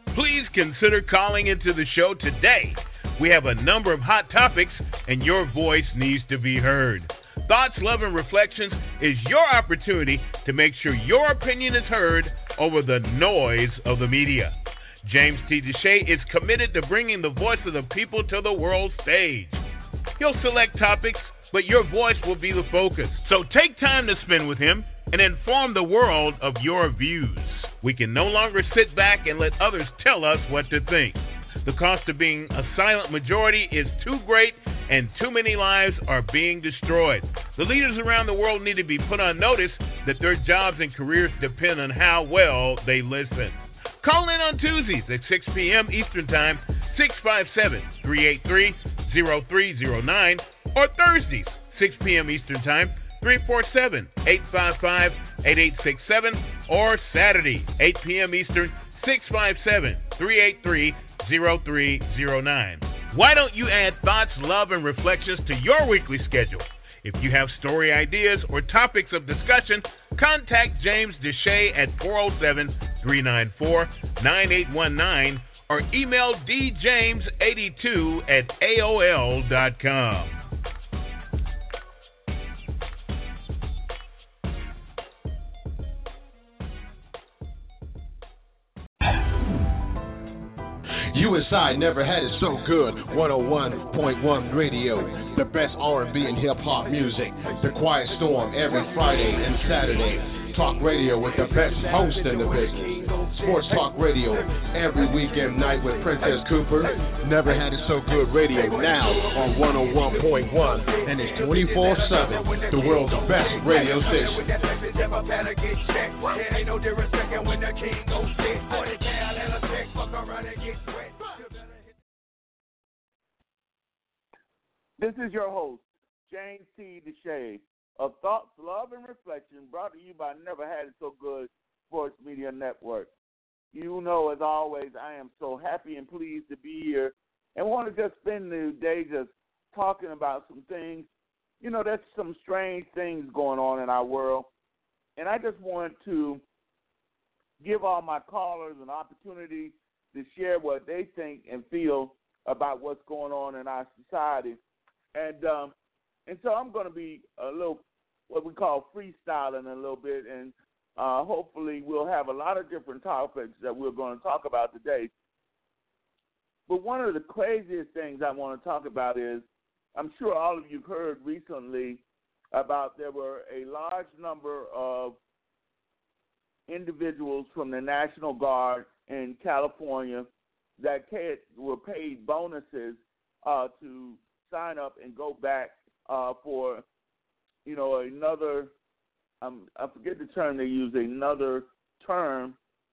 Please consider calling into the show today. We have a number of hot topics, and your voice needs to be heard. Thoughts, Love, and Reflections is your opportunity to make sure your opinion is heard over the noise of the media. James T. Deshay is committed to bringing the voice of the people to the world stage. He'll select topics, but your voice will be the focus. So take time to spend with him and inform the world of your views. We can no longer sit back and let others tell us what to think. The cost of being a silent majority is too great, and too many lives are being destroyed. The leaders around the world need to be put on notice that their jobs and careers depend on how well they listen. Call in on Tuesdays at 6 p.m. Eastern Time, 657-383-0309, or Thursdays, 6 p.m. Eastern Time, 347-855-8867, or Saturday, 8 p.m. Eastern, 657-383-0309. Why don't you add Thoughts, Love, and Reflections to your weekly schedule? If you have story ideas or topics of discussion, contact James Deshay at 407-394-9819 or email djames82@aol.com. USI never had it so good. 101.1 Radio, the best R&B and hip-hop music. The Quiet Storm every Friday and Saturday. Talk radio with the best host in the business. Sports Talk Radio every weekend night with Princess Cooper. Never had it so good radio now on 101.1, and it's 24/7. The world's best radio station. This is your host, James T. Deshay, of Thoughts, Love, and Reflection, brought to you by Never Had It So Good Sports Media Network. You know, as always, I am so happy and pleased to be here and want to just spend the day just talking about some things. You know, there's some strange things going on in our world, and I just want to give all my callers an opportunity to share what they think and feel about what's going on in our society. And so I'm going to be a little, what we call freestyling a little bit, and hopefully we'll have a lot of different topics that we're going to talk about today. But one of the craziest things I want to talk about is, I'm sure all of you heard recently about there were a large number of individuals from the National Guard in California that were paid bonuses to sign up and go back for, you know, another, I forget the term they use, another term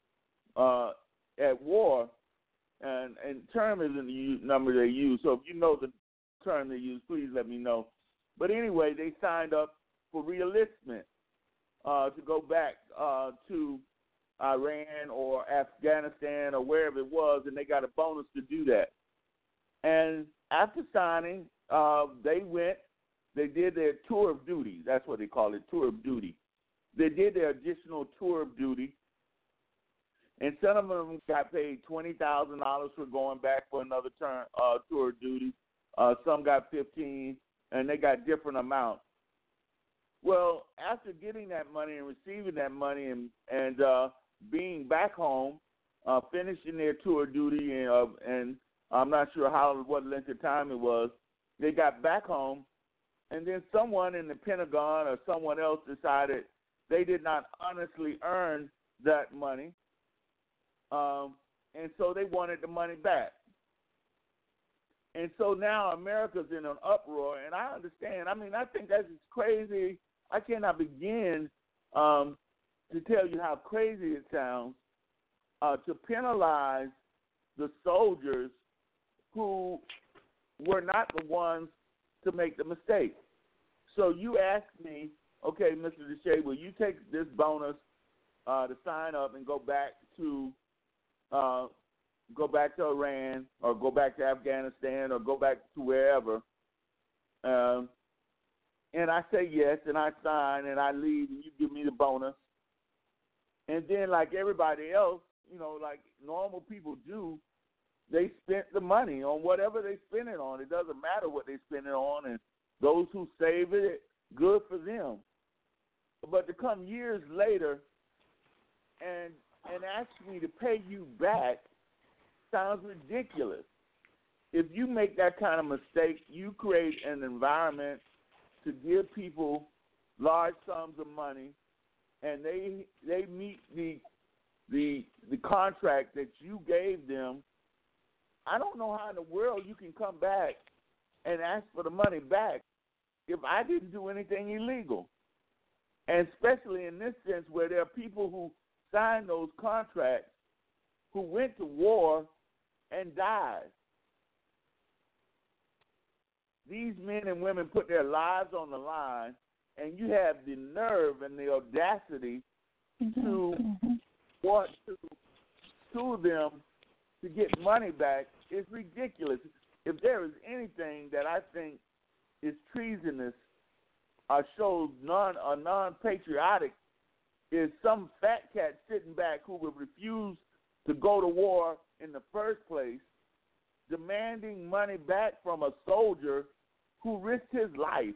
at war. And term isn't the number they use. So if you know the term they use, please let me know. But anyway, they signed up for reenlistment to go back to Iran or Afghanistan or wherever it was, and they got a bonus to do that. And after signing, they did their tour of duty. That's what they call it, tour of duty. They did their additional tour of duty, and some of them got paid $20,000 for going back for another tour of duty. Some got $15,000, and they got different amounts. Well, after getting that money and receiving that money and being back home, finishing their tour of duty, and I'm not sure what length of time it was, they got back home, and then someone in the Pentagon or someone else decided they did not honestly earn that money, and so they wanted the money back. And so now America's in an uproar, and I understand. I mean, I think that's just crazy. I cannot begin to tell you how crazy it sounds to penalize the soldiers who were not the ones to make the mistake. So you ask me, okay, Mr. Deshay, will you take this bonus to sign up and go back to Iran or go back to Afghanistan or go back to wherever? And I say yes, and I sign, and I leave, and you give me the bonus. And then, like everybody else, like normal people do, they spent the money on whatever they spent it on. It doesn't matter what they spend it on, and those who save it, good for them. But to come years later and ask me to pay you back sounds ridiculous. If you make that kind of mistake, you create an environment to give people large sums of money, and they meet the contract that you gave them. I don't know how in the world you can come back and ask for the money back if I didn't do anything illegal. And especially in this sense where there are people who signed those contracts who went to war and died. These men and women put their lives on the line, and you have the nerve and the audacity to want to sue them to get money back. It's ridiculous. If there is anything that I think is treasonous or shows non-patriotic, is some fat cat sitting back who would refuse to go to war in the first place, demanding money back from a soldier who risked his life.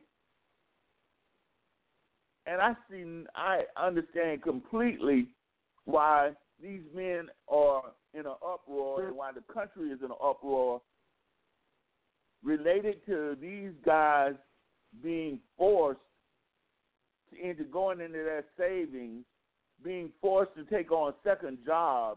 And I understand completely why these men are in an uproar and why the country is in an uproar related to these guys being forced into going into their savings, being forced to take on second jobs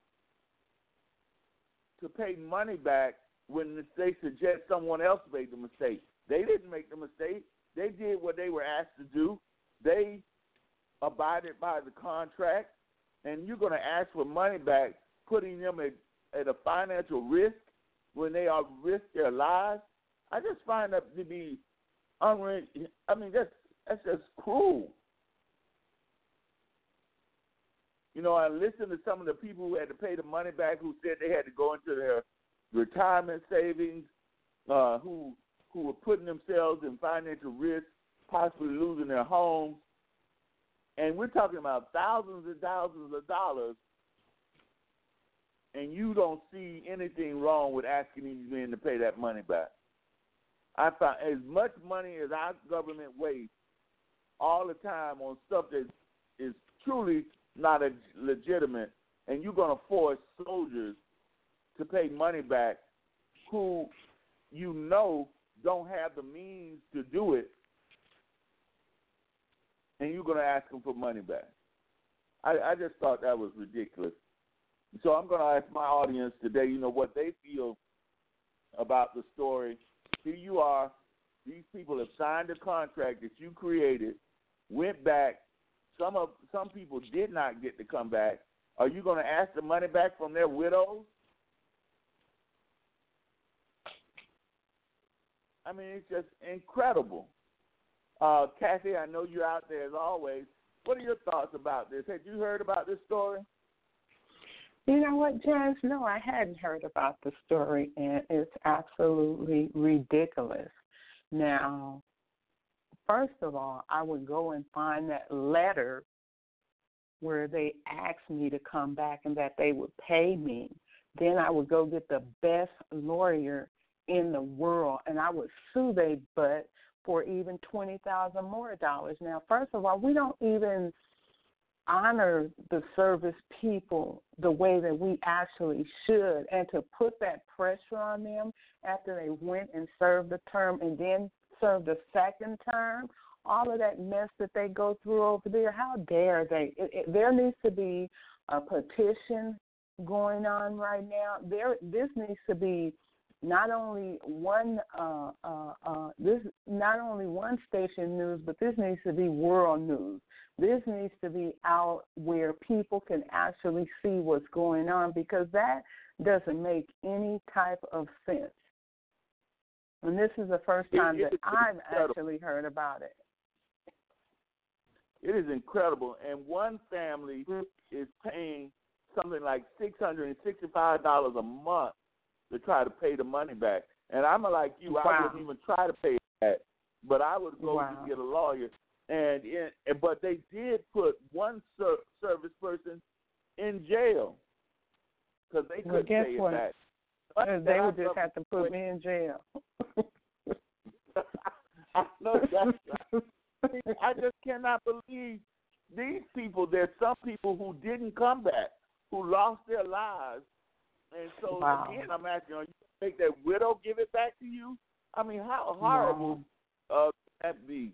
to pay money back when they suggest someone else made the mistake. They didn't make the mistake. They did what they were asked to do. They abided by the contract, and you're going to ask for money back, putting them at a financial risk when they are risk their lives. I just find that to be unreal. I mean, that's just cruel. I listened to some of the people who had to pay the money back, who said they had to go into their retirement savings, who were putting themselves in financial risk, possibly losing their homes. And we're talking about thousands and thousands of dollars, and you don't see anything wrong with asking these men to pay that money back. I find as much money as our government wastes all the time on stuff that is truly not legitimate, and you're going to force soldiers to pay money back who don't have the means to do it, and you're going to ask them for money back. I just thought that was ridiculous. So I'm going to ask my audience today, what they feel about the story. Here you are. These people have signed a contract that you created, went back. Some people did not get to come back. Are you going to ask the money back from their widows? I mean, it's just incredible. Kathy, I know you're out there as always. What are your thoughts about this? Had you heard about this story? You know what, Jazz? No, I hadn't heard about the story, and it's absolutely ridiculous. Now, first of all, I would go and find that letter where they asked me to come back and that they would pay me. Then I would go get the best lawyer in the world, and I would sue their butt for even $20,000 more. Now, first of all, we don't even honor the service people the way that we actually should, and to put that pressure on them after they went and served the term and then served the second term, all of that mess that they go through over there, how dare they? There needs to be a petition going on right now. This needs to be not only one station news, but this needs to be world news. This needs to be out where people can actually see what's going on, because that doesn't make any type of sense. And this is the first time that I've actually heard about it. It is incredible. And one family is paying something like $665 a month to try to pay the money back. And I'm like you, wow. I wouldn't even try to pay that, but I would go to get a lawyer. But they did put one service person in jail. because they Well, couldn't guess pay what? it back. They would just have to put me in jail. I know that's I just cannot believe these people. There's some people who didn't come back, who lost their lives. And so, wow. Again, I'm asking, are you going to make that widow give it back to you? I mean, how horrible can that be?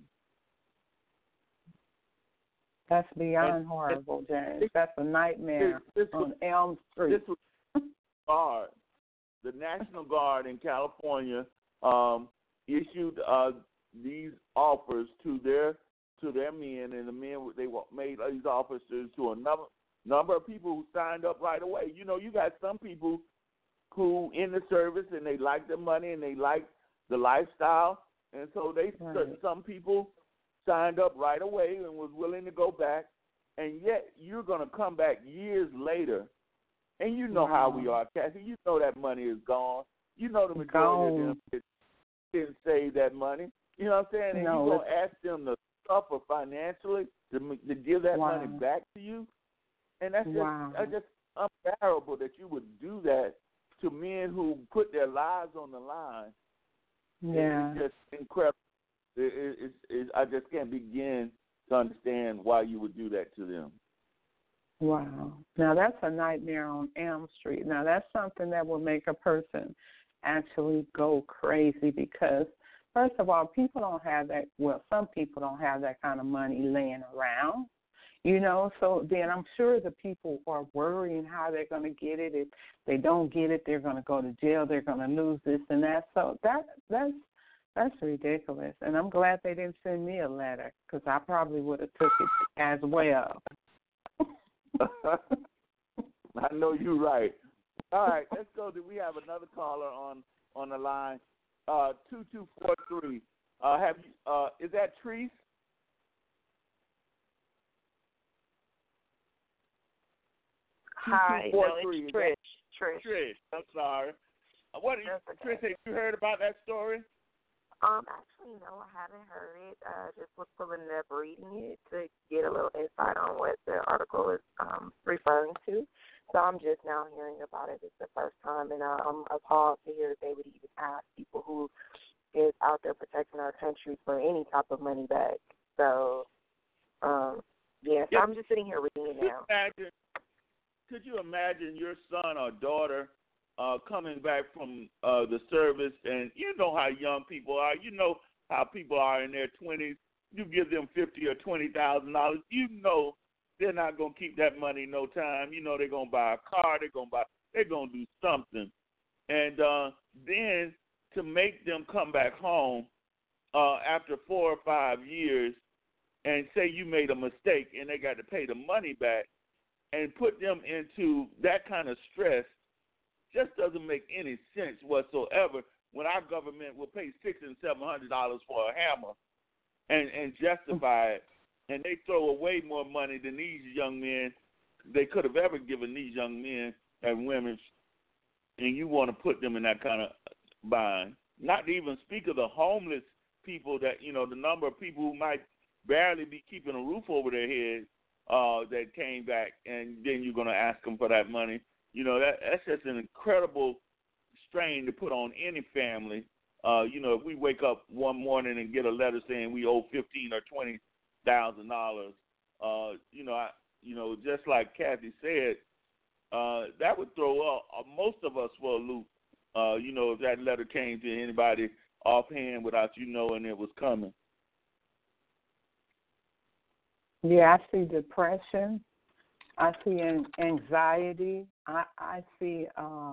That's beyond horrible, James. That's a nightmare on Elm Street. This was Guard. The National Guard in California issued these offers to their men, and the men they made these offers to a number of people who signed up right away. You know, you got some people who in the service and they like the money and they like the lifestyle, and so some people signed up right away and was willing to go back, and yet you're going to come back years later, and you know how we are, Kathy. You know that money is gone. You know the majority of them didn't save that money. You know what I'm saying? And you're going to ask them to suffer financially to give that money back to you, and that's just unbearable that you would do that to men who put their lives on the line. Yeah, it's just incredible. I just can't begin to understand why you would do that to them. Wow. Now, that's a nightmare on Elm Street. Now, that's something that will make a person actually go crazy because, first of all, people don't have that. Well, some people don't have that kind of money laying around, you know. So then I'm sure the people are worrying how they're going to get it. If they don't get it, they're going to go to jail. They're going to lose this and that. So that's ridiculous. And I'm glad they didn't send me a letter because I probably would have took it as well. I know you're right. All right, let's go. We have another caller on the line. 2243. Is that Treese? Hi, no, it's Trish. Trish, I'm sorry. Trish, have you heard about that story? Actually, no, I haven't heard it. Just was pulling it up, reading it to get a little insight on what the article is referring to. So I'm just now hearing about it. It's the first time, and I'm appalled to hear that they would even ask people who is out there protecting our country for any type of money back. So, so I'm just sitting here reading it now. Could you imagine your son or daughter coming back from the service, and you know how young people are. You know how people are in their 20s. You give them $50,000 or $20,000. You know they're not gonna keep that money no time. You know they're gonna buy a car. They're gonna do something, and then to make them come back home after 4 or 5 years, and say you made a mistake, and they got to pay the money back, and put them into that kind of stress. Just doesn't make any sense whatsoever when our government will pay $600 and $700 for a hammer and justify it, and they throw away more money than these young men they could have ever given these young men and women, and you want to put them in that kind of bind. Not to even speak of the homeless people that, you know, the number of people who might barely be keeping a roof over their heads that came back, and then you're going to ask them for that money. You know, that's just an incredible strain to put on any family. You know, if we wake up one morning and get a letter saying we owe $15,000 or $20,000, just like Kathy said, that would throw most of us for a loop. If that letter came to anybody offhand without you knowing it was coming. Yeah, I see depression. I see anxiety. I see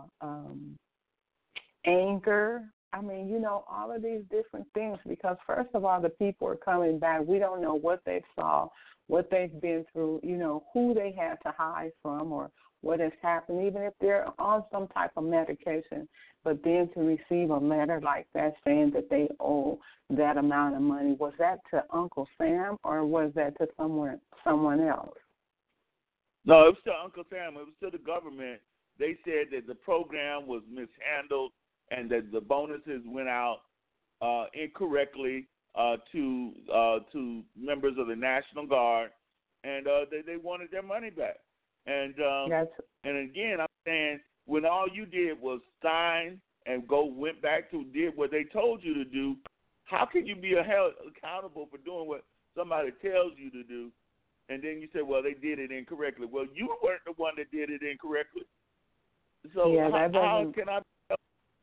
anger. I mean, all of these different things because, first of all, the people are coming back. We don't know what they saw, what they've been through, who they had to hide from or what has happened, even if they're on some type of medication. But then to receive a letter like that saying that they owe that amount of money, was that to Uncle Sam or was that to someone else? No, it was to Uncle Sam. It was to the government. They said that the program was mishandled and that the bonuses went out incorrectly to members of the National Guard, and they wanted their money back. And again, I'm saying when all you did was sign and went back to did what they told you to do, how can you be held accountable for doing what somebody tells you to do? And then you say, well, they did it incorrectly. Well, you weren't the one that did it incorrectly. So how can I help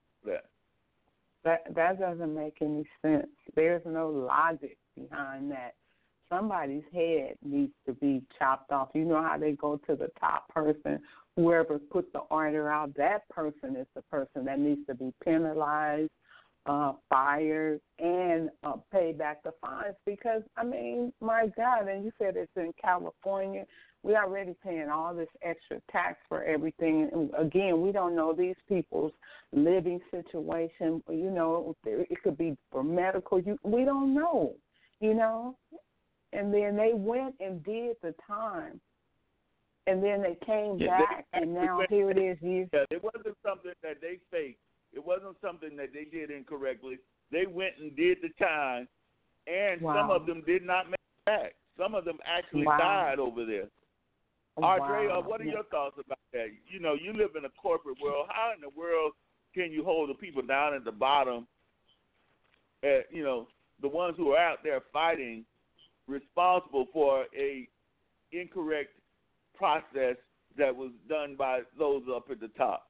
that? That doesn't make any sense. There's no logic behind that. Somebody's head needs to be chopped off. You know how they go to the top person, whoever put the order out, that person is the person that needs to be penalized, fired, and pay back the fines. Because, I mean, my God, and you said it's in California. We're already paying all this extra tax for everything. And again, we don't know these people's living situation. You know, it could be for medical. We don't know, you know. And then they went and did the time. And then they came back, and now here it is. Yeah, it wasn't something that they faked. It wasn't something that they did incorrectly. They went and did the time, and some of them did not make it back. Some of them actually died over there. Audrey, what are your thoughts about that? You know, you live in a corporate world. How in the world can you hold the people down at the bottom, you know, the ones who are out there fighting, responsible for a incorrect process that was done by those up at the top?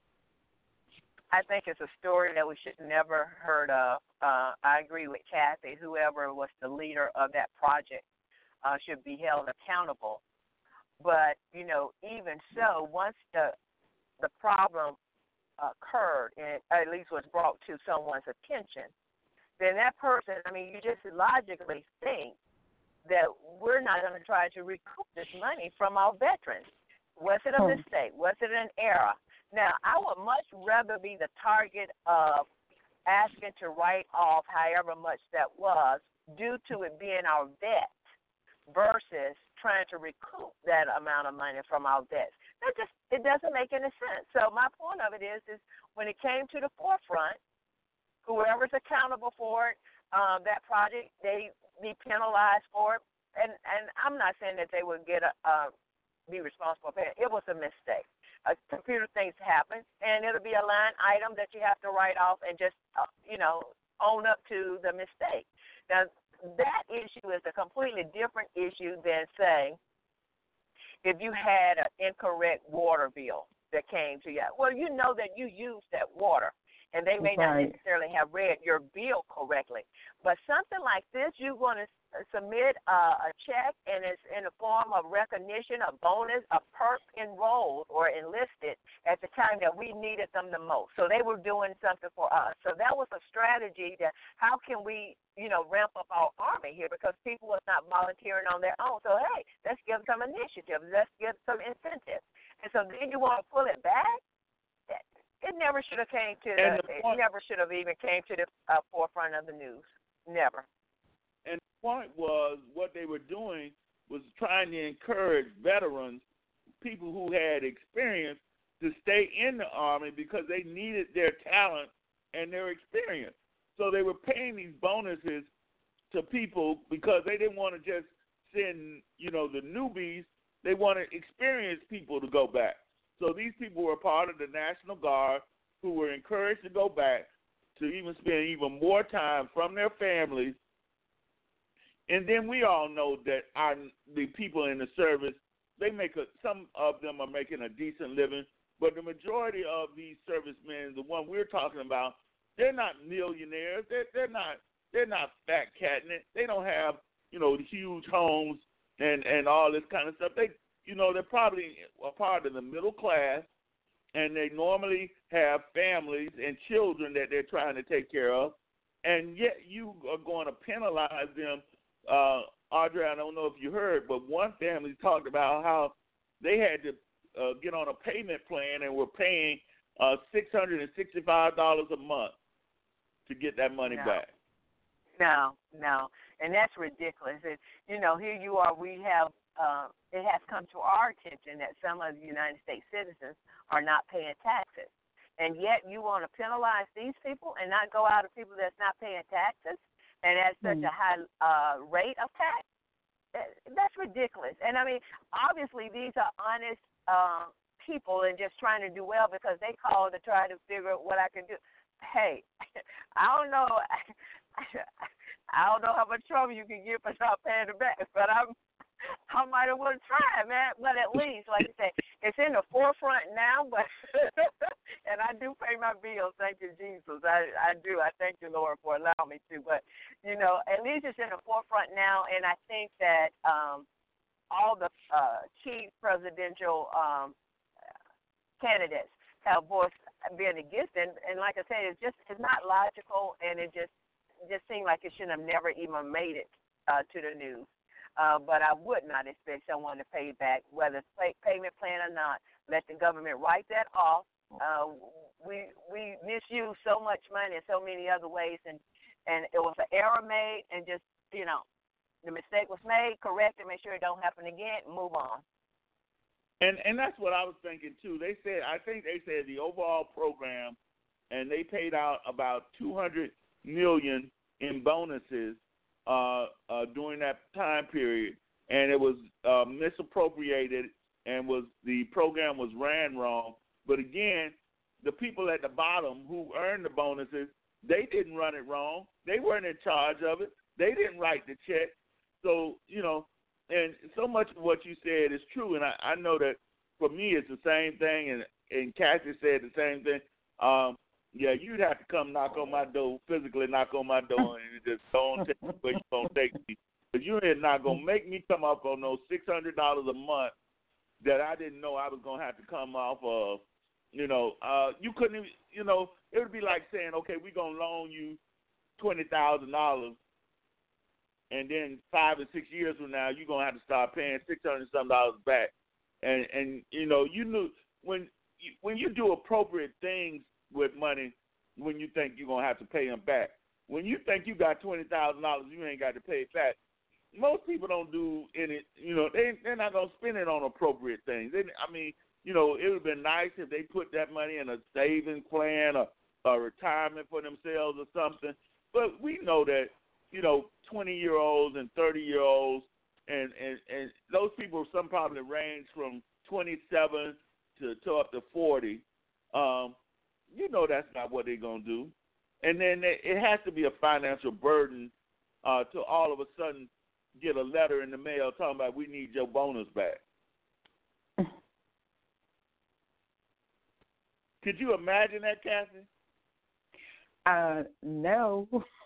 I think it's a story that we should never heard of. I agree with Kathy. Whoever was the leader of that project should be held accountable. But, you know, even so, once the problem occurred and at least was brought to someone's attention, then that person, I mean, you just logically think that we're not going to try to recoup this money from our veterans. Was it a mistake? Was it an error? Now, I would much rather be the target of asking to write off however much that was due to it being our debt versus trying to recoup that amount of money from our debts. It doesn't make any sense. So my point of it is when it came to the forefront, whoever's accountable for it, that project, they be penalized for it. And I'm not saying that they would get be responsible for it. It was a mistake. Computer things happen, and it'll be a line item that you have to write off and just, own up to the mistake. Now, that issue is a completely different issue than, say, if you had an incorrect water bill that came to you. Well, you know that you used that water, and they may not necessarily have read your bill correctly. But something like this, you want to submit a check, and it's in the form of recognition, a bonus, a perk enrolled or enlisted at the time that we needed them the most. So they were doing something for us. So that was a strategy that how can we, ramp up our Army here, because people are not volunteering on their own. So, hey, let's give some initiative. Let's give some incentive. And so then you want to pull it back? It never should have came to it never should have even came to the forefront of the news. Never. And the point was what they were doing was trying to encourage veterans, people who had experience, to stay in the Army because they needed their talent and their experience. So they were paying these bonuses to people because they didn't want to just send, the newbies. They wanted experienced people to go back. So these people were part of the National Guard who were encouraged to go back to even spend even more time from their families. And then we all know that the people in the service, some of them are making a decent living, but the majority of these servicemen, the one we're talking about, they're not millionaires. They're not fat catting it. They don't have huge homes and all this kind of stuff. They're probably a part of the middle class, and they normally have families and children that they're trying to take care of, and yet you are going to penalize them. Audrey, I don't know if you heard, but one family talked about how they had to get on a payment plan and were paying $665 a month to get that money back. No, and that's ridiculous. Here you are, we have it has come to our attention that some of the United States citizens are not paying taxes. And yet you want to penalize these people and not go out to people that's not paying taxes and at such a high rate of tax? That's ridiculous. And, I mean, obviously these are honest people and just trying to do well because they called to try to figure out what I can do. Hey, I don't know. I don't know how much trouble you can get for not paying it back, but I might have want to try, man. But at least, like I say, it's in the forefront now. But and I do pay my bills. Thank you, Jesus. I do. I thank you, Lord, for allowing me to. But at least it's in the forefront now, and I think that all the chief presidential candidates have voiced being against it. And like I said, it's not logical, and it just seemed like it should have never even made it to the news. But I would not expect someone to pay back, whether it's payment plan or not. Let the government write that off. We misuse so much money in so many other ways, and it was an error made, and just the mistake was made, correct it, make sure it don't happen again, move on. And that's what I was thinking too. I think they said the overall program, and they paid out about $200 million in bonuses during that time period, and it was misappropriated, and the program was ran wrong. But again, the people at the bottom who earned the bonuses, they didn't run it wrong. They weren't in charge of it. They didn't write the check. So, and so much of what you said is true, and I know that for me it's the same thing, and Cassie said the same thing. Yeah, you'd have to come knock on my door, physically knock on my door, and just don't take me where you're going to take me. But you ain't not going to make me come up on those $600 a month that I didn't know I was going to have to come off of. You couldn't even, it would be like saying, okay, we're going to loan you $20,000, and then 5 or 6 years from now, you're going to have to start paying $600-something back. And you knew when you do appropriate things with money, when you think you're going to have to pay them back. When you think you got $20,000, you ain't got to pay it back. Most people don't do any, they're not going to spend it on appropriate things. It would have been nice if they put that money in a savings plan or a retirement for themselves or something. But we know that, 20-year-olds and 30-year-olds, and those people, some probably range from 27 to up to 40. That's not what they're going to do. And then it has to be a financial burden to all of a sudden get a letter in the mail talking about we need your bonus back. Could you imagine that, Cassie? No.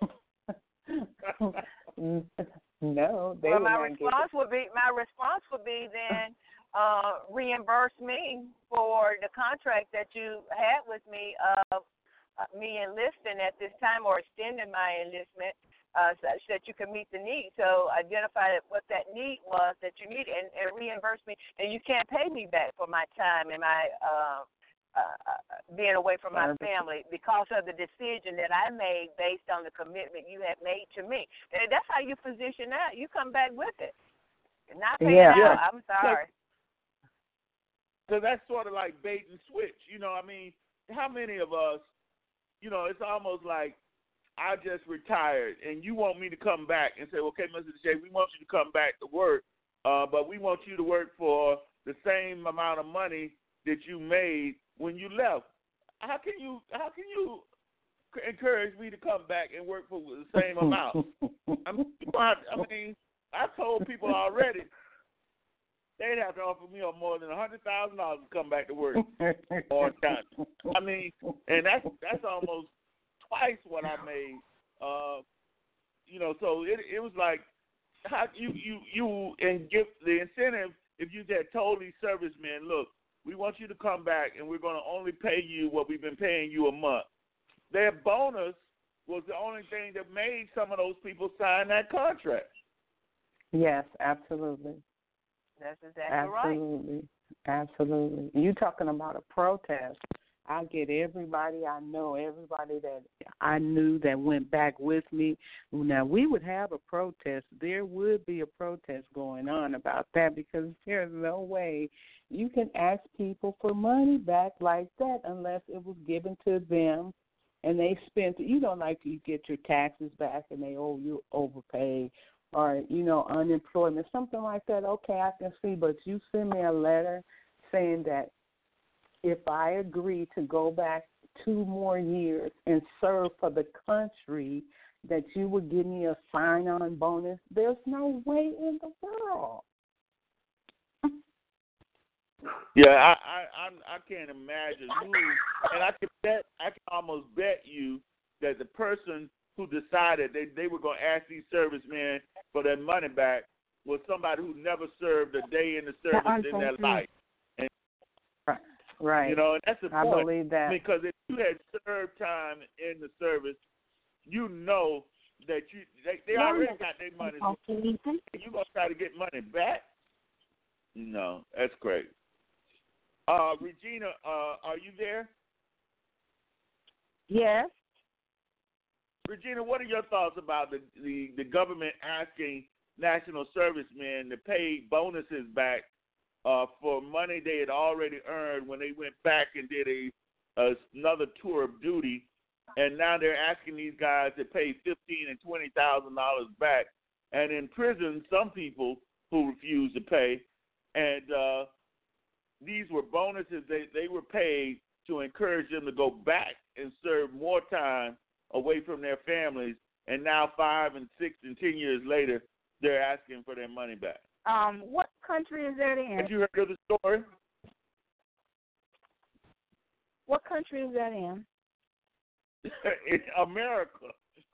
No. My response would be then reimburse me for the contract that you had with me of me enlisting at this time or extending my enlistment such that you can meet the need. So identify what that need was that you needed and reimburse me. And you can't pay me back for my time and my being away from my family because of the decision that I made based on the commitment you had made to me. And that's how you position that. You come back with it. Not paying out. I'm sorry. So that's sort of like bait and switch. How many of us, it's almost like I just retired and you want me to come back and say, okay, Mr. J, we want you to come back to work, but we want you to work for the same amount of money that you made when you left. How can you encourage me to come back and work for the same amount? I told people already they'd have to offer me more than $100,000 to come back to work on time. And that's almost twice what I made. So it was like how you and give the incentive if you said totally servicemen, look, we want you to come back and we're going to only pay you what we've been paying you a month. Their bonus was the only thing that made some of those people sign that contract. Yes, absolutely. That's exactly right. Absolutely. You're talking about a protest. I get everybody I know, everybody that I knew that went back with me. Now, we would have a protest. There would be a protest going on about that because there's no way you can ask people for money back like that unless it was given to them and they spent it. Like you get your taxes back and they owe you overpay or, unemployment, something like that. Okay, I can see, but you send me a letter saying that if I agree to go back 2 more years and serve for the country, that you would give me a sign-on bonus? There's no way in the world. Yeah, I can't imagine who, and I can almost bet you that the person who decided they were going to ask these servicemen for their money back was somebody who never served a day in the service in their life. And, right. You know, and that's the point. I believe that. Because if you had served time in the service, you know that they already got their money. You going to try to get money back? No, that's great. Regina, are you there? Yes. Regina, what are your thoughts about the government asking national servicemen to pay bonuses back for money they had already earned when they went back and did another tour of duty, and now they're asking these guys to pay $15,000 and $20,000 back, and in prison, some people who refuse to pay, and these were bonuses they were paid to encourage them to go back and serve more time away from their families, and now 5 and 6 and 10 years later, they're asking for their money back. What country is that in? Have you heard of the story? What country is that in? In America.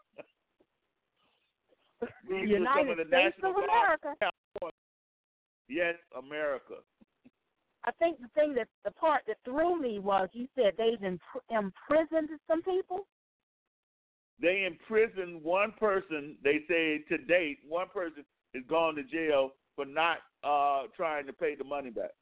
United States of America. Yes, America. I think the part that threw me was you said they've imprisoned some people. They imprisoned one person. They say to date, one person has gone to jail for not trying to pay the money back.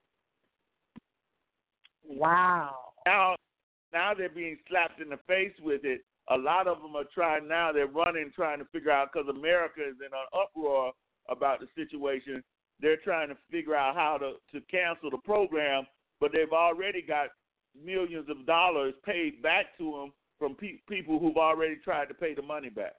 Wow. Now they're being slapped in the face with it. A lot of them are trying now. They're running, trying to figure out, because America is in an uproar about the situation. They're trying to figure out how to cancel the program, but they've already got millions of dollars paid back to them from people who've already tried to pay the money back.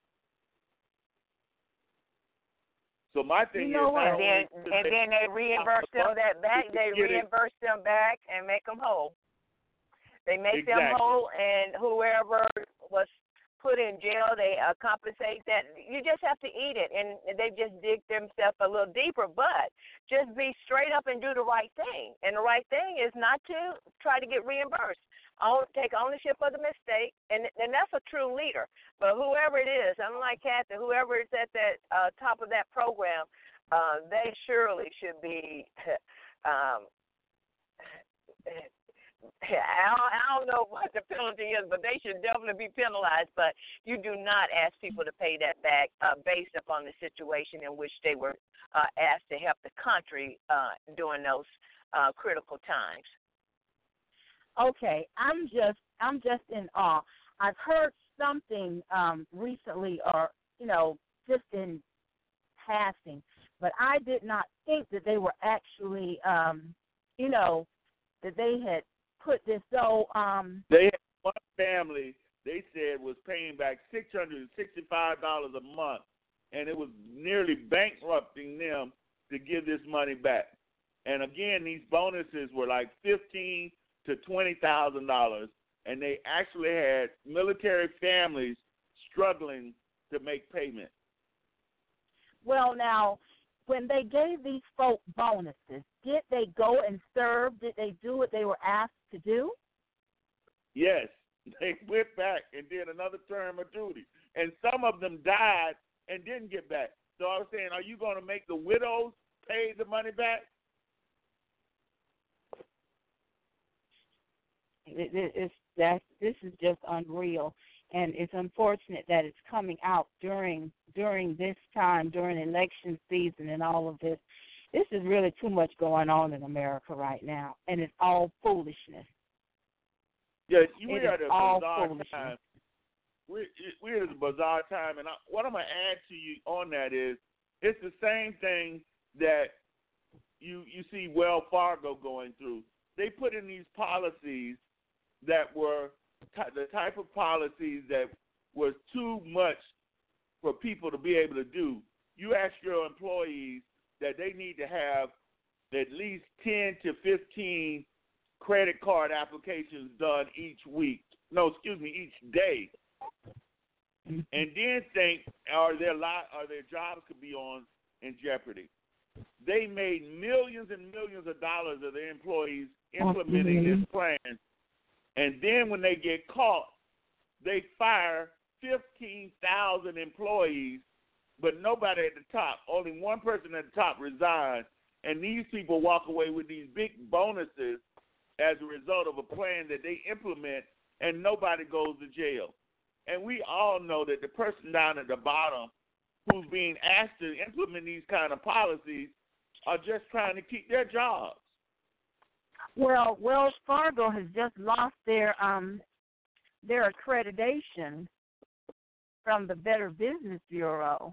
So my thing is, and then they reimburse them that back. They reimburse them back and make them whole. They make them whole, and whoever was put in jail, they compensate that. You just have to eat it, and they just dig themselves a little deeper. But just be straight up and do the right thing. And the right thing is not to try to get reimbursed. Take ownership of the mistake, and that's a true leader. But whoever it is, unlike Kathy, whoever is at that top of that program, they surely should be. I don't know what the penalty is, but they should definitely be penalized. But you do not ask people to pay that back based upon the situation in which they were asked to help the country during those critical times. Okay, I'm just in awe. I've heard something recently, or just in passing, but I did not think that they were actually, that they had put this so. They had one family. They said was paying back $665 a month, and it was nearly bankrupting them to give this money back. And again, these bonuses were like $15,000 to $20,000, and they actually had military families struggling to make payment. Well, now, when they gave these folk bonuses, did they go and serve? Did they do what they were asked to do? Yes, they went back and did another term of duty, and some of them died and didn't get back. So I was saying, are you going to make the widows pay the money back? This is just unreal, and it's unfortunate that it's coming out during this time, during election season and all of this. This is really too much going on in America right now, and it's all foolishness. Yes, we are at a bizarre time. We're at a bizarre time, and what I'm going to add to you on that is it's the same thing that you see Wells Fargo going through. They put in these policies that were the type of policies that was too much for people to be able to do. You ask your employees that they need to have at least 10 to 15 credit card applications done each week. No, excuse me, each day. And then think, are their jobs could be in jeopardy. They made millions and millions of dollars of their employees implementing this plan. And then when they get caught, they fire 15,000 employees, but nobody at the top. Only one person at the top resigned. And these people walk away with these big bonuses as a result of a plan that they implement, and nobody goes to jail. And we all know that the person down at the bottom who's being asked to implement these kind of policies are just trying to keep their jobs. Well, Wells Fargo has just lost their accreditation from the Better Business Bureau.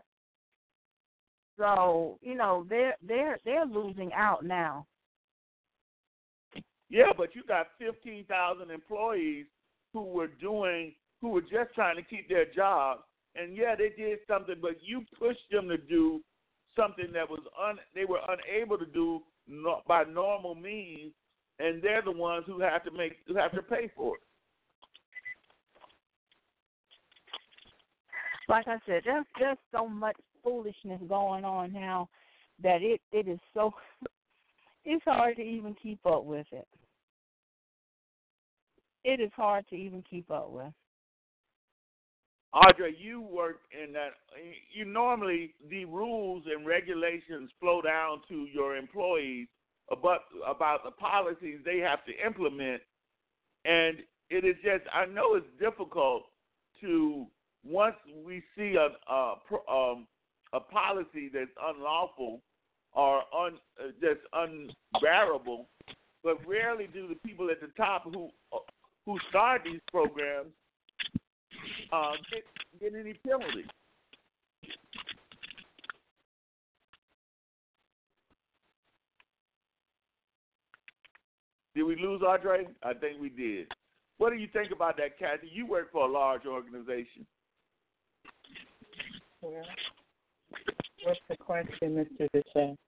So, they're losing out now. Yeah, but you got 15,000 employees who were just trying to keep their jobs, and yeah, they did something, but you pushed them to do something that they were unable to do by normal means, and they're the ones who have to pay for it. Like I said, there's just so much foolishness going on now that it is so it's hard to even keep up with it. It is hard to even keep up with. Audrey, you work in that. You normally, the rules and regulations flow down to your employees about the policies they have to implement, and it is just, I know it's difficult to, once we see a policy that's unlawful or that's unbearable, but rarely do the people at the top who start these programs get any penalty. Did we lose Audrey? I think we did. What do you think about that, Kathy? You work for a large organization. Well, what's the question, Mr. Deshae?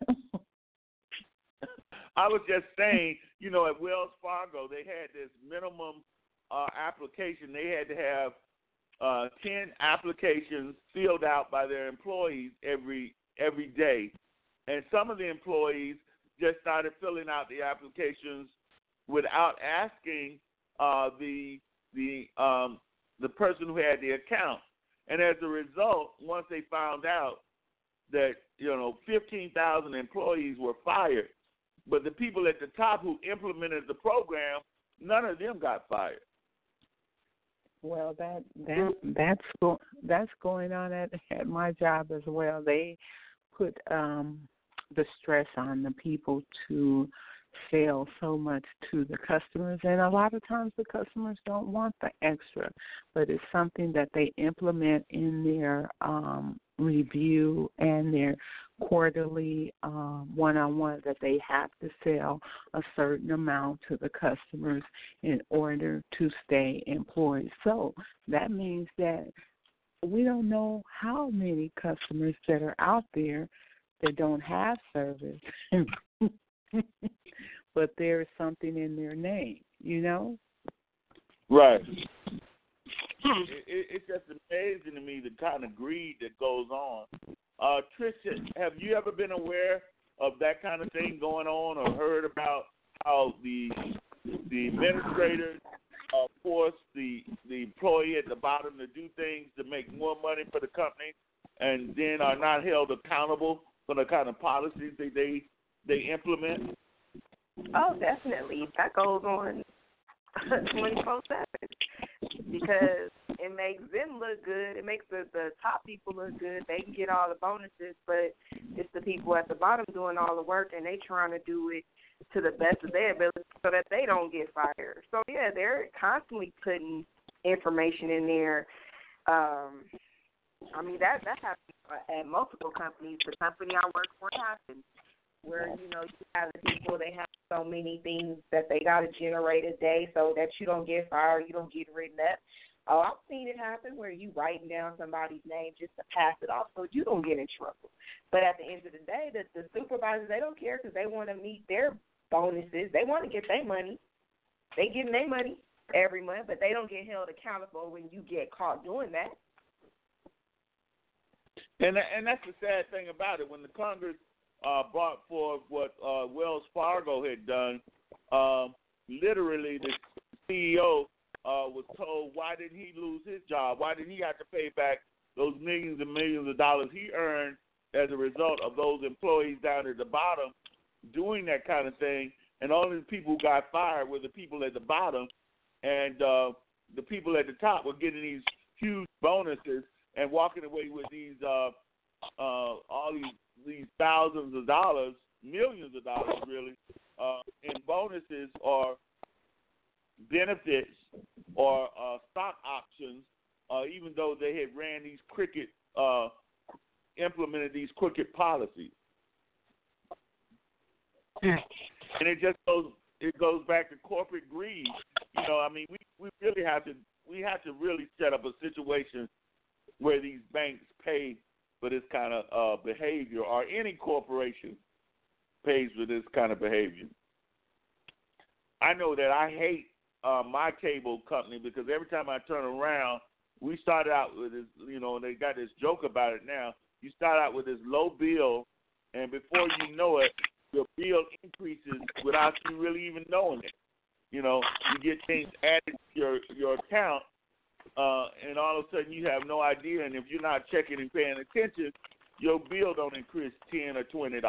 I was just saying, at Wells Fargo, they had this minimum application. They had to have 10 applications filled out by their employees every day. And some of the employees just started filling out the applications without asking the person who had the account. And as a result, once they found out that 15,000 employees were fired, but the people at the top who implemented the program, none of them got fired. Well, that's going on at my job as well. They put the stress on the people to sell so much to the customers, and a lot of times the customers don't want the extra, but it's something that they implement in their review and their quarterly one-on-one, that they have to sell a certain amount to the customers in order to stay employed. So that means that we don't know how many customers that are out there that don't have service, but there is something in their name, Right. It's just amazing to me the kind of greed that goes on. Tricia, have you ever been aware of that kind of thing going on, or heard about how the administrators force the employee at the bottom to do things to make more money for the company, and then are not held accountable for the kind of policies that they implement? Oh, definitely. That goes on 24/7 because it makes them look good. It makes the top people look good. They can get all the bonuses, but it's the people at the bottom doing all the work, and they trying to do it to the best of their ability so that they don't get fired. So, yeah, they're constantly putting information in there. That happens at multiple companies. The company I work for happens where, you have the people, they have so many things that they got to generate a day so that you don't get fired, you don't get written up. Oh, I've seen it happen where you writing down somebody's name just to pass it off so you don't get in trouble. But at the end of the day, the supervisors, they don't care because they want to meet their bonuses. They want to get their money. They getting their money every month, but they don't get held accountable when you get caught doing that. And that's the sad thing about it. When the Congress brought forth what Wells Fargo had done, literally the CEO was told, why didn't he lose his job? Why didn't he have to pay back those millions and millions of dollars he earned as a result of those employees down at the bottom doing that kind of thing? And only the people who got fired were the people at the bottom, and the people at the top were getting these huge bonuses and walking away with these all these thousands of dollars, millions of dollars really, in bonuses or benefits or stock options, even though they had ran these implemented these crooked policies. And it just goes back to corporate greed. I mean, we really have to really set up a situation where these banks pay for this kind of behavior, or any corporation pays for this kind of behavior. I know that I hate my cable company because every time I turn around, we started out with this, they got this joke about it now. You start out with this low bill, and before you know it, your bill increases without you really even knowing it. You get things added to your account, and all of a sudden you have no idea. And if you're not checking and paying attention, your bill don't increase $10 or $20.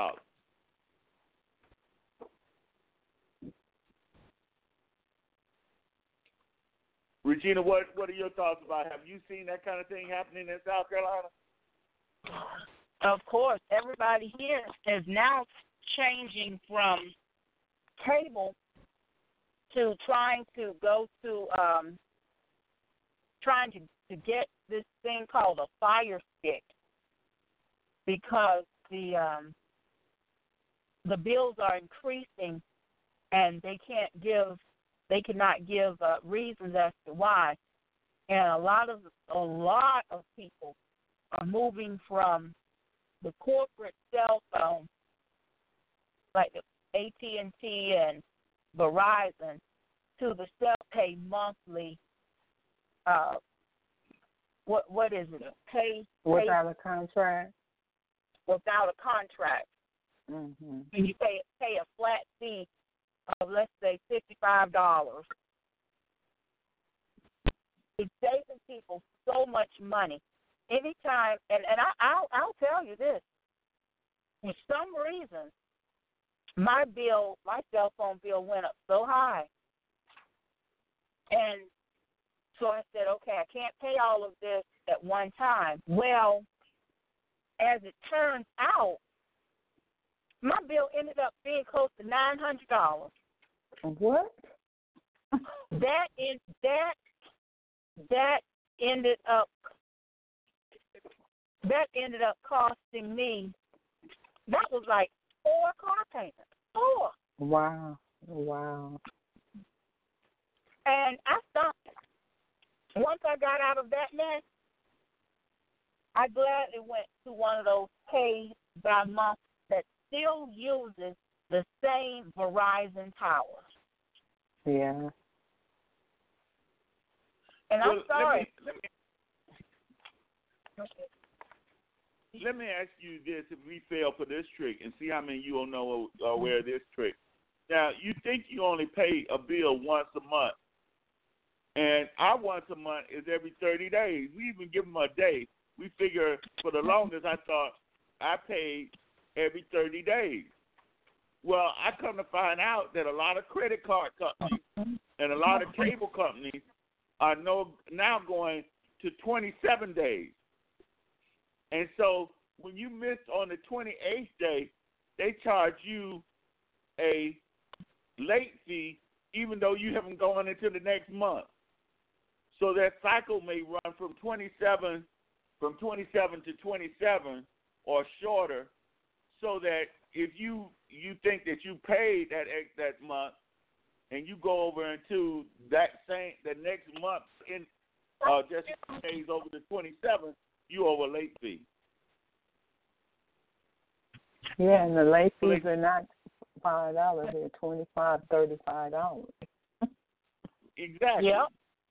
Regina, what are your thoughts about it? Have you seen that kind of thing happening in South Carolina? Of course, everybody here is now changing from cable to trying to go to trying to get this thing called a Fire Stick, because the bills are increasing and they cannot give reasons as to why, and a lot of people are moving from the corporate cell phone, like the AT&T and Verizon, to the self-pay monthly. What is it? Pay without a contract. Without a contract. Mm-hmm. And you pay a flat fee of, let's say, $55. It's saving people so much money. Anytime, and I'll tell you this. For some reason, my cell phone bill went up so high. And so I said, okay, I can't pay all of this at one time. Well, as it turns out, my bill ended up being close to $900. What? That ended up costing me. That was like 4 car payments. 4. Wow. And I stopped. Once I got out of that mess, I gladly went to one of those pay by month that still uses the same Verizon towers. Yeah. And I'm sorry. Let me ask you this: if we fail for this trick, and see how many you will know aware of this trick. Now, you think you only pay a bill once a month, and our once a month is every 30 days. We even give them a day. We figure for the longest, I thought I paid every 30 days. Well, I come to find out that a lot of credit card companies and a lot of cable companies are now going to 27 days. And so when you miss on the 28th day, they charge you a late fee even though you haven't gone into the next month. So that cycle may run from 27 to 27 or shorter, so that if you think that you paid that month and you go over into the next month in just days over the 27th, you owe a late fee. Yeah, and the late fees are not $5; they're $25, $35. Exactly. Yep.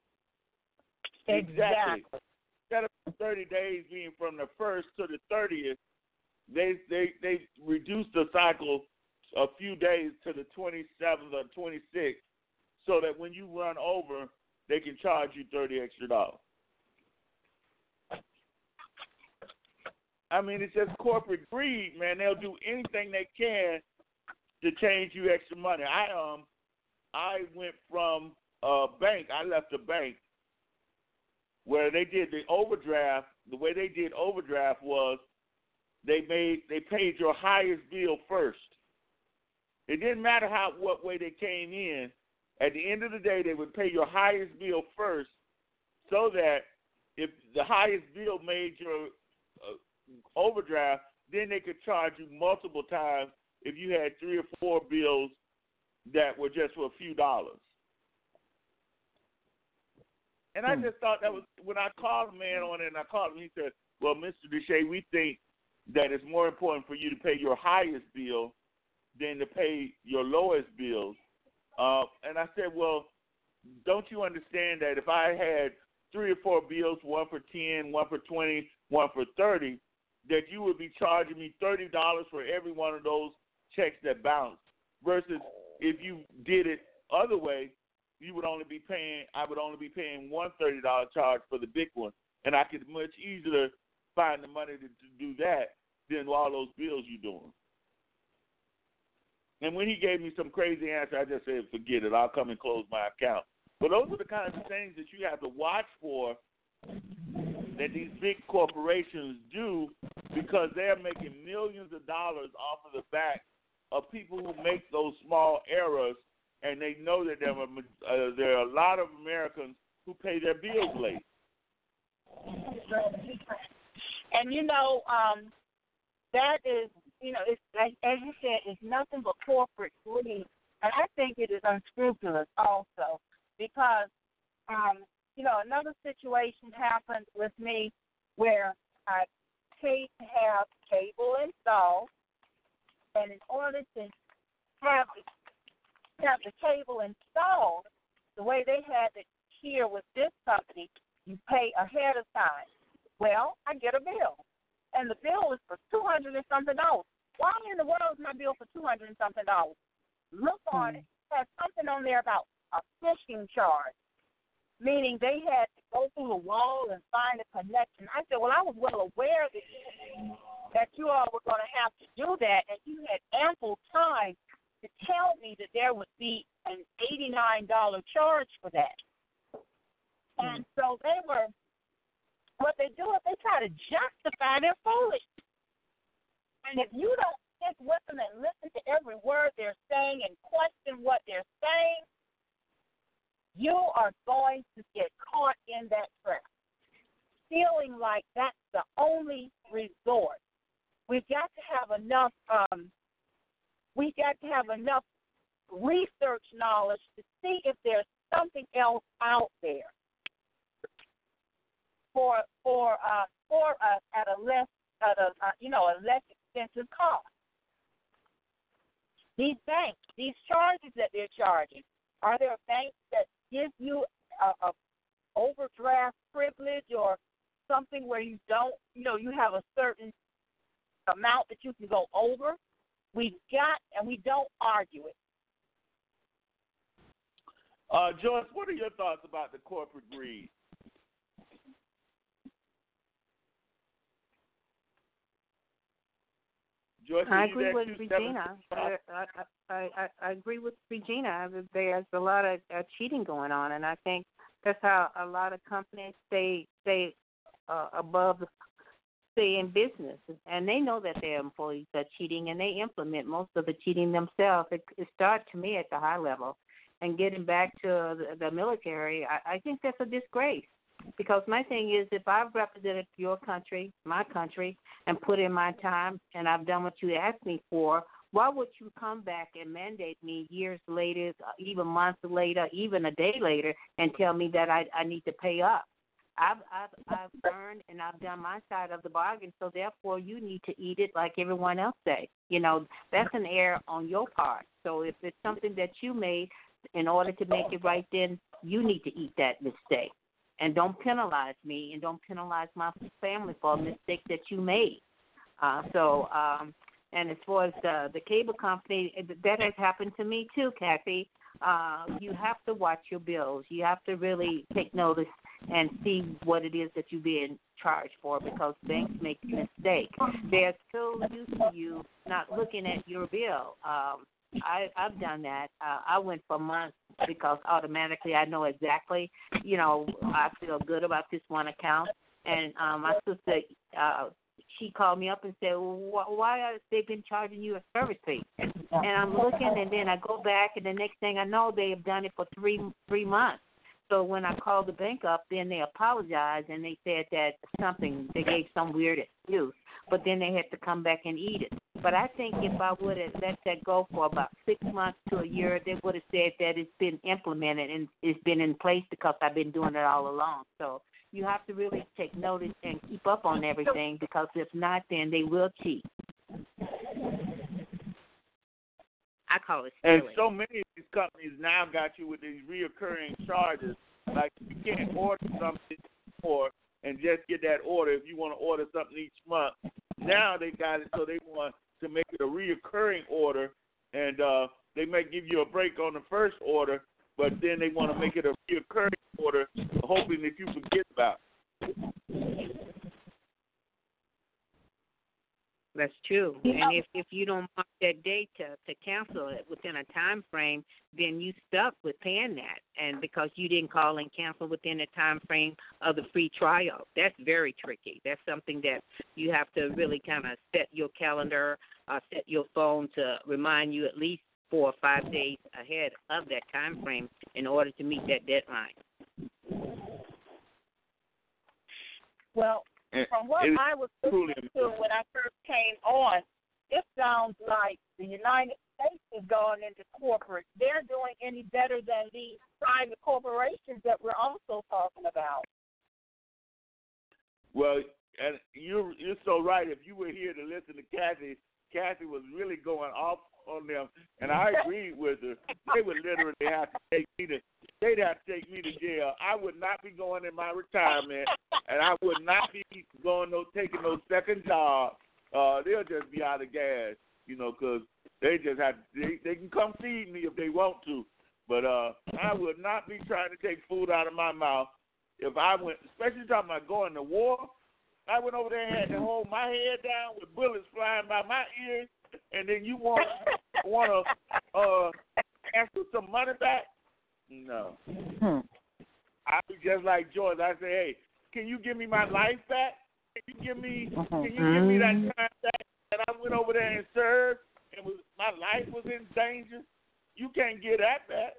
Exactly. Instead of 30 days being from the 1st to the 30th, they reduced the cycle a few days to the 27th or 26th, so that when you run over, they can charge you $30 extra. I mean, it's just corporate greed, man. They'll do anything they can to change you extra money. I went from a bank. I left a bank where they did the overdraft. The way they did overdraft was they paid your highest bill first. It didn't matter what way they came in. At the end of the day, they would pay your highest bill first, so that if the highest bill made your overdraft, then they could charge you multiple times if you had 3 or 4 bills that were just for a few dollars. And I just thought that was, when I called the man on it, and I called him, he said, well, Mr. Deshay, we think that it's more important for you to pay your highest bill than to pay your lowest bills. And I said, well, don't you understand that if I had 3 or 4 bills, one for 10, one for 20, one for 30, that you would be charging me $30 for every one of those checks that bounced, versus if you did it other way, I would only be paying one $30 charge for the big one, and I could much easier find the money to do that than all those bills you're doing. And when he gave me some crazy answer, I just said, forget it. I'll come and close my account. But those are the kinds of things that you have to watch for, that these big corporations do, because they're making millions of dollars off of the back of people who make those small errors, and they know that there are a lot of Americans who pay their bills late. And, that is, it's like, as you said, it's nothing but corporate greed. And I think it is unscrupulous also, because, another situation happened with me where I paid to have cable installed, and in order to have the cable installed, the way they had it here with this company, you pay ahead of time. Well, I get a bill, and the bill is for $200 and something. Why in the world is my bill for $200 and something? Look on it. It has something on there about a phishing charge, meaning they had to go through the wall and find a connection. I said, well, I was well aware that you all were going to have to do that, and you had ample time to tell me that there would be an $89 charge for that. And so what they do is they try to justify their foolishness. And if you don't stick with them and listen to every word they're saying and question what they're saying, you are going to get caught in that trap, feeling like that's the only resort. We've got to have enough. We've got to have enough research knowledge to see if there's something else out there for us at a less expensive cost. These banks, these charges that they're charging, are there banks that give you a overdraft privilege or something where you don't, you have a certain amount that you can go over? We don't argue it. Joyce, what are your thoughts about the corporate greed? Joyce, I agree with Regina. I agree with Regina. There's a lot of cheating going on, and I think that's how a lot of companies stay in business, and they know that their employees are cheating, and they implement most of the cheating themselves. It starts to me at the high level. And getting back to the military, I think that's a disgrace. Because my thing is, if I've represented your country, my country, and put in my time, and I've done what you asked me for, why would you come back and mandate me years later, even months later, even a day later, and tell me that I need to pay up? I've earned and I've done my side of the bargain, so therefore you need to eat it like everyone else say. That's an error on your part. So if it's something that you made, in order to make it right, then you need to eat that mistake. And don't penalize me and don't penalize my family for a mistake that you made. And as far as the cable company, that has happened to me too, Kathy. You have to watch your bills. You have to really take notice and see what it is that you're being charged for, because banks make mistakes. They're so used to you not looking at your bill. I've done that. I went for months because automatically I know exactly, I feel good about this one account. And my sister, she called me up and said, well, why are they been charging you a service fee? And I'm looking, and then I go back, and the next thing I know, they have done it for three months. So when I called the bank up, then they apologized, and they said that they gave some weird excuse, but then they had to come back and eat it. But I think if I would have let that go for about 6 months to a year, they would have said that it's been implemented and it's been in place because I've been doing it all along. So you have to really take notice and keep up on everything, because if not, then they will cheat. I call it stealing. And so many of these companies now got you with these reoccurring charges. Like, you can't order something before and just get that order if you want to order something each month. Now they got it so they want to make it a reoccurring order, and they may give you a break on the first order, but then they want to make it a reoccurring order, hoping that you forget about it. That's true. And if you don't mark that date to cancel it within a time frame, then you stuck with paying that. And because you didn't call and cancel within the time frame of the free trial, that's very tricky. That's something that you have to really kind of set your calendar, set your phone to remind you at least 4 or 5 days ahead of that time frame in order to meet that deadline. Well, from what I was listening to when I first came on, it sounds like the United States has gone into corporate. They're doing any better than these private corporations that we're also talking about. Well, and you're so right. If you were here to listen to Kathy was really going off on them, and I agreed with her. They would literally have to take me to jail. I would not be going in my retirement, and I would not be taking those second jobs. They'll just be out of gas, because they just have they can come feed me if they want to, but I would not be trying to take food out of my mouth if I went, especially talking about going to war. I went over there and had to hold my head down with bullets flying by my ears, and then you want to ask for some money back? No. I be just like George. I say, hey, can you give me my life back? Can you give me that time back that I went over there and served, and my life was in danger? You can't get that back.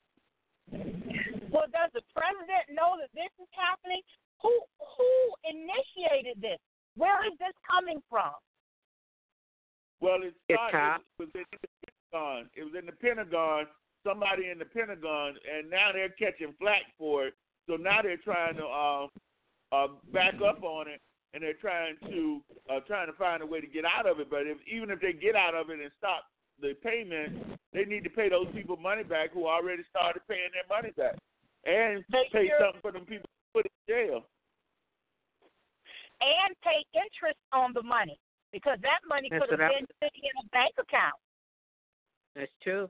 Well, does the president know that this is happening? Who initiated this? Where is this coming from? Well, it was in the Pentagon. It was in the Pentagon, somebody in the Pentagon, and now they're catching flack for it. So now they're trying to back up on it, and they're trying to find a way to get out of it. But even if they get out of it and stop the payment, they need to pay those people money back who already started paying their money back, and pay something for them people put in jail. And pay interest on the money, because that money could have been sitting in a bank account. That's true.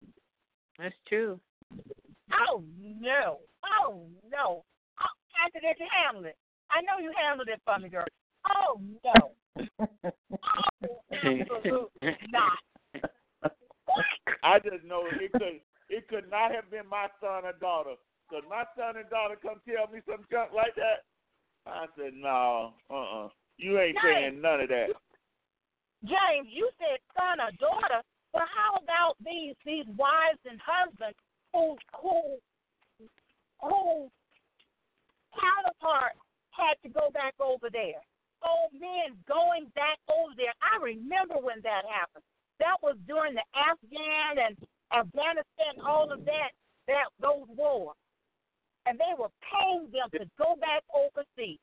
Oh, no. Oh, Kathy, did you handle it? I know you handled it for me, girl. Oh, no. Oh, absolutely not. I just know it could not have been my son or daughter. Because my son and daughter come tell me some junk like that. I said, no, you ain't saying none of that. James, you said son or daughter, but how about these wives and husbands who counterpart had to go back over there? Oh, men going back over there. I remember when that happened. That was during the Afghan and Afghanistan, all of those wars. And they were paying them to go back overseas.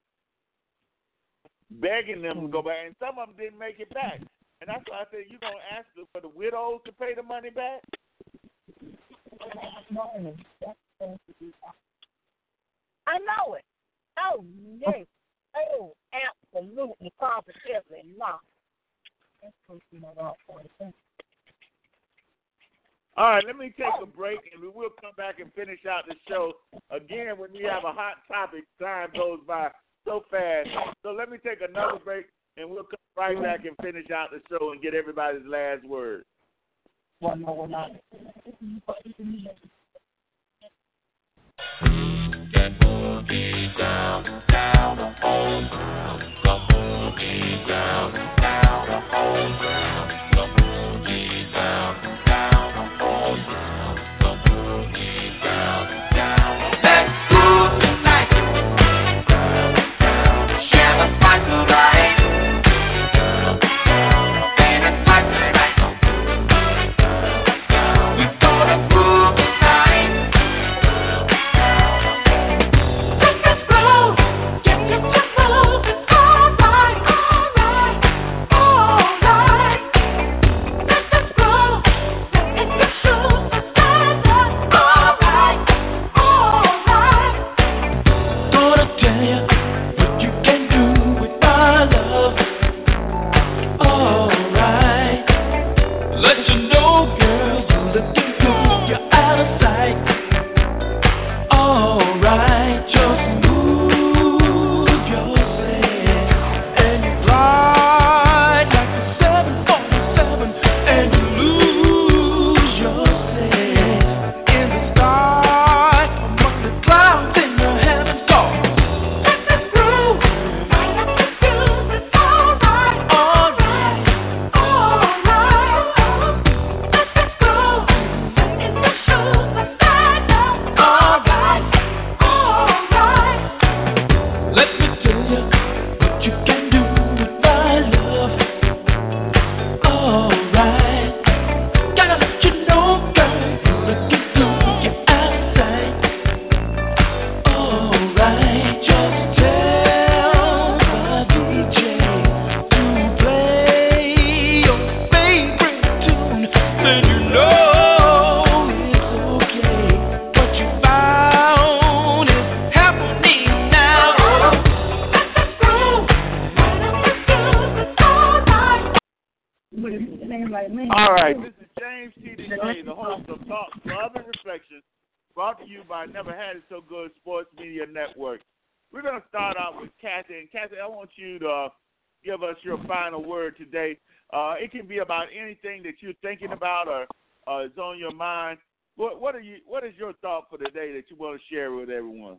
Begging them to go back, and some of them didn't make it back. And that's why I said, you're going to ask for the widows to pay the money back? I know it. Oh, yes. Oh, absolutely, positively not. All right, let me take a break, and we will come back and finish out the show. Again, when we have a hot topic, time goes by so fast. So let me take another break, and we'll come right back and finish out the show and get everybody's last word. Well, no, we're not. All right, this is James T. DeJay, the host of Talk Love and Reflections, brought to you by Never Had It So Good Sports Media Network. We're going to start out with Kathy. And Kathy, I want you to give us your final word today. It can be about anything that you're thinking about or is on your mind. What is your thought for today that you want to share with everyone?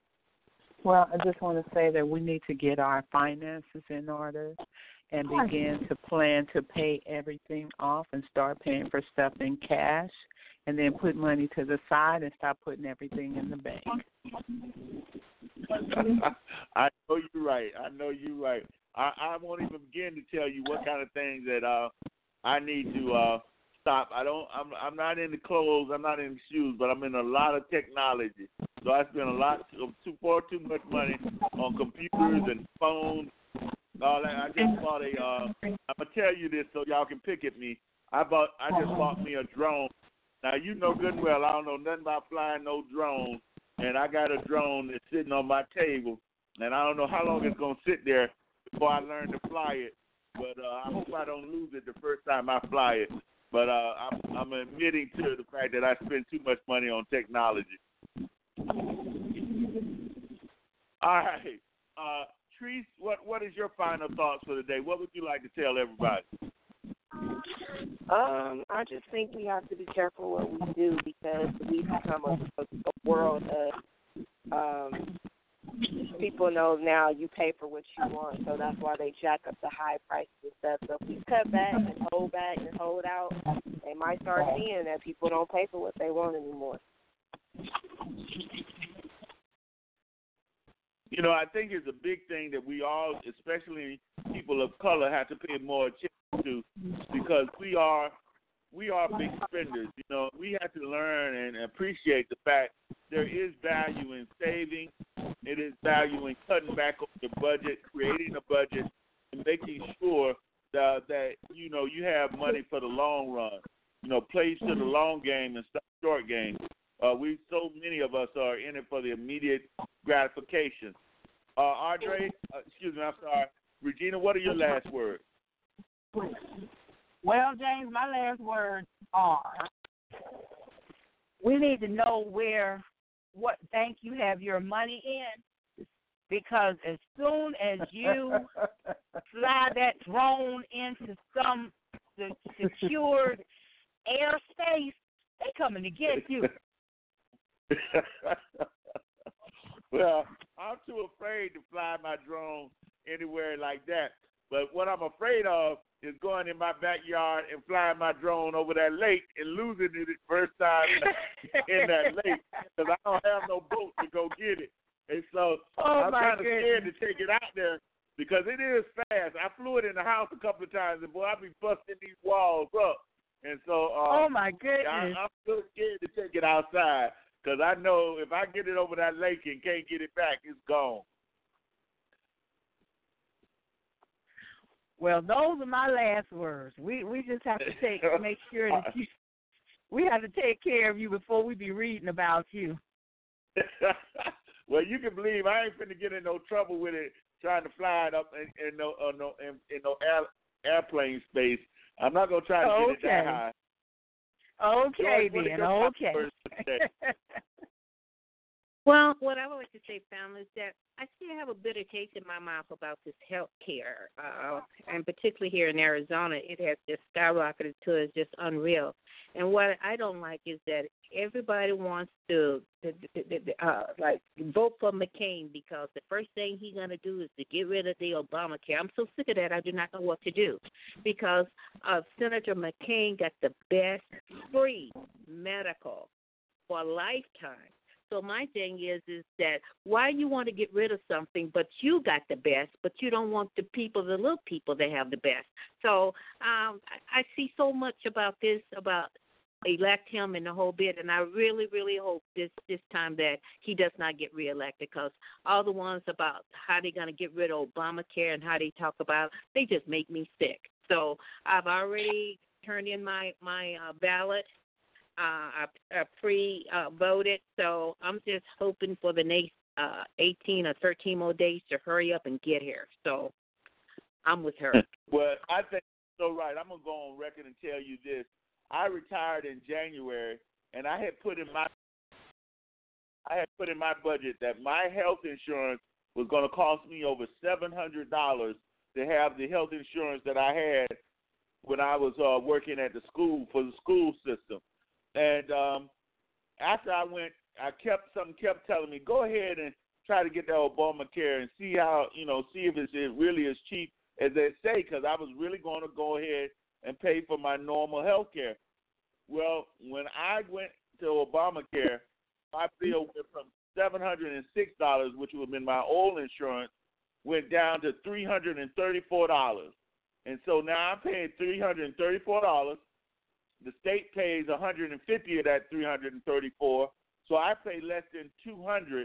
Well, I just want to say that we need to get our finances in order and begin to plan to pay everything off and start paying for stuff in cash, and then put money to the side and stop putting everything in the bank. I know you're right. I won't even begin to tell you what kind of things that I need to stop. I'm not in the clothes. I'm not in the shoes, but I'm in a lot of technology. So I spend far too much money on computers and phones. I just bought I'm gonna tell you this so y'all can pick at me. I just bought me a drone. Now you know good and well I don't know nothing about flying no drone, and I got a drone that's sitting on my table, and I don't know how long it's gonna sit there before I learn to fly it. But I hope I don't lose it the first time I fly it. But I'm admitting to the fact that I spend too much money on technology. All right. Treese, what is your final thoughts for the day? What would you like to tell everybody? I just think we have to be careful what we do because we've become a world of people know now you pay for what you want, so that's why they jack up the high prices and stuff. So if we cut back and hold out, they might start seeing that people don't pay for what they want anymore. You know, I think it's a big thing that we all, especially people of color, have to pay more attention to because we are big spenders. You know, we have to learn and appreciate the fact there is value in saving. It is value in cutting back on the budget, creating a budget, and making sure that you know you have money for the long run. plays to the long game and stop short game. So many of us are in it for the immediate gratification. Andre, excuse me, I'm sorry. Regina, what are your last words? Well, James, my last words are we need to know what bank you have your money in, because as soon as you fly that drone into some secured airspace, they coming to get you. Well, I'm too afraid to fly my drone anywhere like that. But what I'm afraid of is going in my backyard and flying my drone over that lake and losing it the first time in that lake, because I don't have no boat to go get it. And so I'm kind of scared to take it out there because it is fast. I flew it in the house a couple of times, and boy, I be busting these walls up. And so oh my goodness, I'm still scared to take it outside because I know if I get it over that lake and can't get it back, it's gone. Well, those are my last words. We just have to make sure that we have to take care of you before we be reading about you. Well, you can believe I ain't finna get in no trouble with it trying to fly it up in no airplane space. I'm not gonna try to get it that high. Okay, George, then. Okay. Well, what I would like to say, family, is that I still have a bitter taste in my mouth about this health care, and particularly here in Arizona, it has just skyrocketed to it's just unreal. And what I don't like is that everybody wants to vote for McCain because the first thing he's going to do is to get rid of the Obamacare. I'm so sick of that, I do not know what to do because Senator McCain got the best free medical for a lifetime. So my thing is that why you want to get rid of something, but you got the best, but you don't want the little people that have the best. So I see so much about this, about elect him and the whole bit, and I really, really hope this time that he does not get reelected because all the ones about how they're going to get rid of Obamacare and how they talk about, they just make me sick. So I've already turned in my ballot. I pre-voted, so I'm just hoping for the next 18 or 13 more days to hurry up and get here. So I'm with her. Well, I think so right. I'm going to go on record and tell you this. I retired in January, and I had put in my budget that my health insurance was going to cost me over $700 to have the health insurance that I had when I was working at the school for the school system. And after I went, something kept telling me, go ahead and try to get that Obamacare and see how, see if it's really as cheap as they say, because I was really going to go ahead and pay for my normal health care. Well, when I went to Obamacare, my bill went from $706, which would have been my old insurance, went down to $334. And so now I'm paying $334. The state pays $150 of that $334, so I pay less than $200.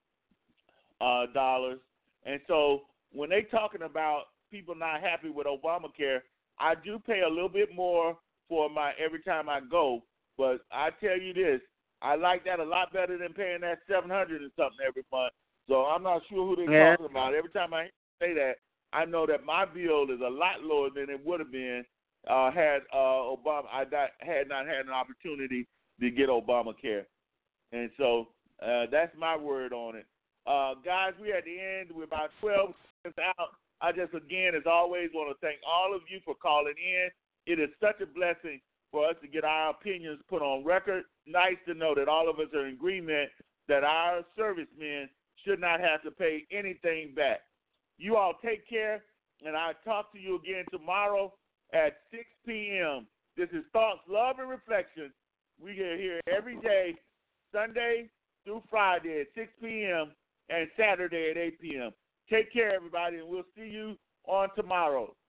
And so when they talking about people not happy with Obamacare, I do pay a little bit more for my every time I go. But I tell you this, I like that a lot better than paying that $700 and something every month. So I'm not sure who they're talking about. Every time I say that, I know that my bill is a lot lower than it would have been had Obama. I had not had an opportunity to get Obamacare, and so that's my word on it. Guys, we're at the end. We're about 12 minutes out. I just, again, as always, want to thank all of you for calling in. It is such a blessing for us to get our opinions put on record. Nice to know that all of us are in agreement that our servicemen should not have to pay anything back. You all take care, and I'll talk to you again tomorrow at 6 p.m. This is Thoughts, Love, and Reflections. We get here every day, Sunday through Friday at 6 p.m. and Saturday at 8 p.m. Take care, everybody, and we'll see you on tomorrow.